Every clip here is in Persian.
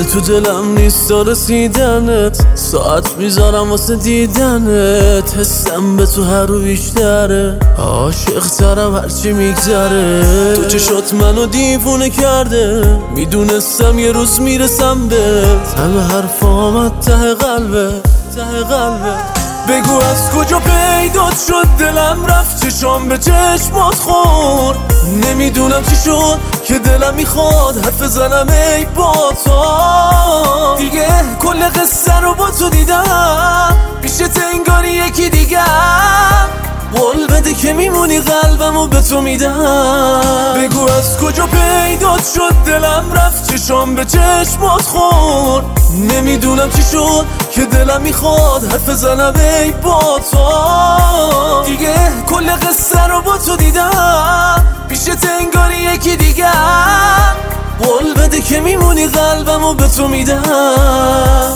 تو دلم نیست رسیدنت، ساعت میذارم واسه دیدنت. حسم به تو هر رو بیشتره، عاشق ترم هرچی میگذره. تو چشات منو دیوونه کرده، میدونستم یه روز میرسم بهت. همه حرفام از ته قلبه، ته قلبه. بگو از کجا پیدات شد، دلم رفت چشام به چشمات خورد. نمیدونم چی شد که دلم میخواد حرف زنم ای با تو. دیگه کل قصه رو با تو دیدم، پیشت انگاری یکی دیگه. قول بده که میمونی قلبمو به تو میدم. بگو از کجا پیدات شد، دلم رفت چشام به چشمات خورد. نمیدونم چی شد که دلم میخواد حرف زنم ای با تو. دیگه کل قصه رو با تو دیدم، پیشت انگاری یکی دیگه. قول بده که میمونی قلبمو به تو میدم.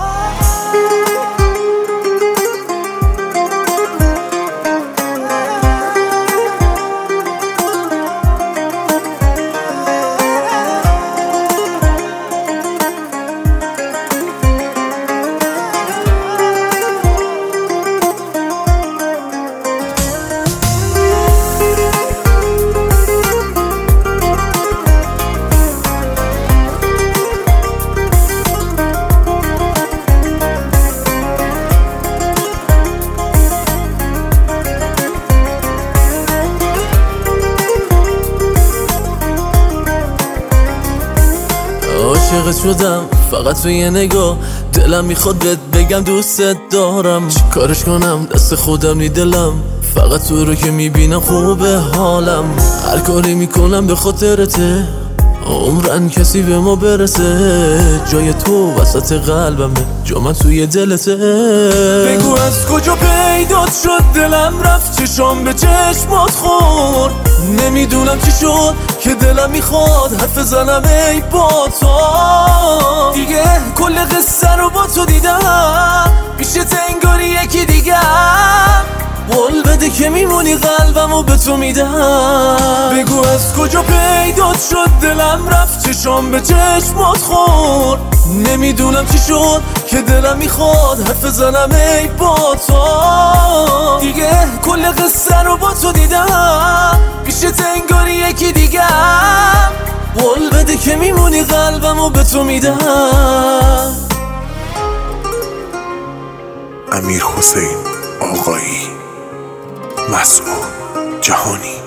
عاشقت شدم فقط تو یه نگاه، دلم میخواد بهت بگم دوستت دارم. چی کارش کنم دست خودم نی دلم، فقط تو رو که میبینم خوبه حالم. هر کاری میکنم به خاطرته، عمرن کسی به ما برسه. جای تو وسط قلبمه، جا من توی دلته. بگو از کجا پیدات شد، دلم رفت چشام به چشمات خورد. نمیدونم چی شد که دلم میخواد حرف زنم ای با تو. دیگه کل قصه رو با تو دیدم، پیشت انگاری یکی دیگه. قول بده که میمونی قلبمو به تو میدم. بگو از کجا پیدات شد، دلم رفت چشام به چشمات خورد. نمیدونم چی شد که دلم میخواد حرف زنم ای با تو. دیگه کل قصه رو با تو دیدم، پیشت انگاری یکی دیگه. قول بده که میمونی قلبمو به تو میدم. امیرحسین آقایی، مسموع جهانی.